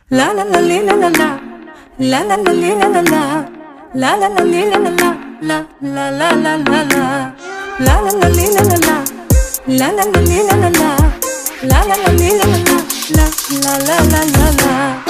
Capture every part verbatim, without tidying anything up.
La la la li la la la La la la li la la la La la la li la la la La la la la la la La la la li la la la La la la li la la la La la la li la la la La la la la la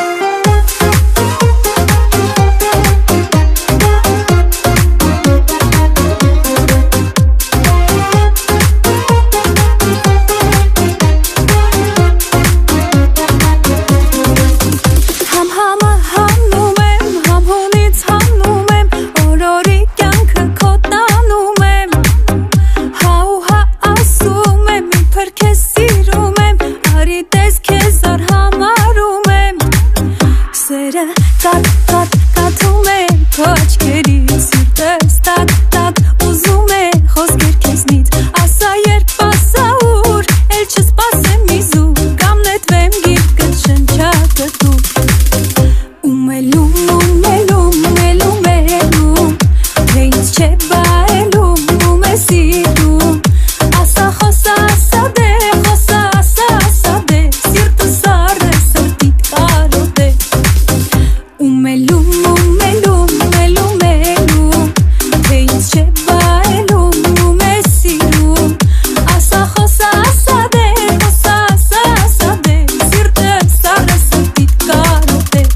Tat, tat, katum e Ko açkeri sirtës Tat, tat, uzum e Խոսքեր քեզնից Ասա երբ ասա ուր Էլ չսպասեմ իզուր Կամ նետվեմ գիրկդ շնչակտուր Ում էլում, ում էլում, էլում, էլում Թե ինձ չէ բայելում Ում է սիրում Ասա խոսա, ասա դե Խոսա, ասա, ասա դե Սիրտս առ է սրտիտ կարոտ է Ում էլում, ում էլում, էլում, էլում Թե ինձ չէ բայելում, ում է սիրում Ասա խոսա, ասա դե, խոսա, ասա, ասա դե Սիրտս առ է սրտիտ կարոտ է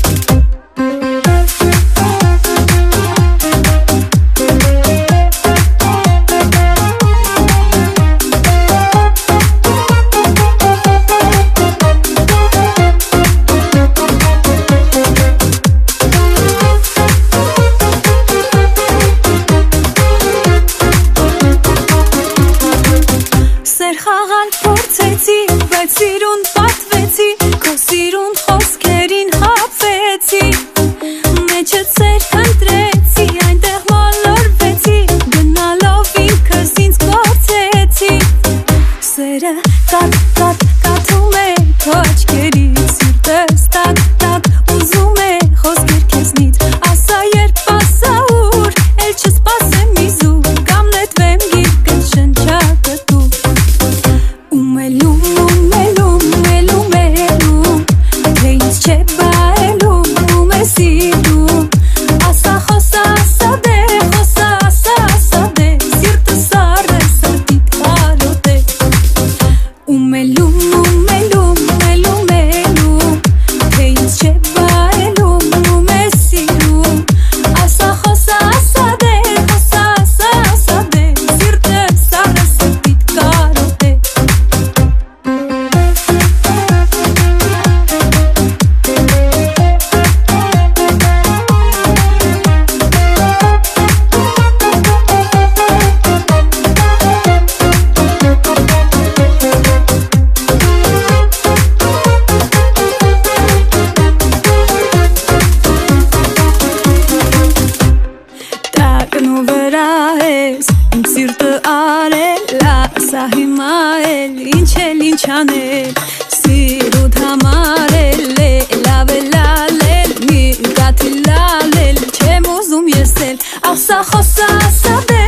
Սեր խաղալ փորձեցի, բայց սիրուն պատվեցի Քո սիրուն խոսքերին հապվեցի Մեջդ սեր քնտրեցի, այնտեղ մոլորվեցի Գնալով ինքս ինձ կորցեցի Սերը կատ, կատ, կաթում է Քո աչքերից սիրտս տակ, տակ Ուզում է խոսքեր քեզնից Ասա երբ ասա ուր Էլ չսպասեմ իզուր Կամ նետվեմ գիրկդ շնչակտուր Ում էլում, ում էլում, էլում, էլում Թե ինձ չէ բայելում, ում է սիրում Ասա խոսա, ասա դե, խոսա, ասա, ասա դե Սիրտս առ է սրտիտ կարոտ է Ում էլում, ում էլում, էլում, էլում Թե ինձ չէ բայելում, ում է սիրում Ասա խոսա, ասա դե, խոսա, ասա, ասա դե Սիրտս առ է սրտիտ կարոտ է Տակնու վրա ես, իմ սիրտը արել Ասա հիմա էլ, ինչ էլ ինչ անել Սիրուդ համար էլ է, լավ է լալել Մի գաթի լալել, չեմ ուզում ես էլ Ասա խոսա, ասա դե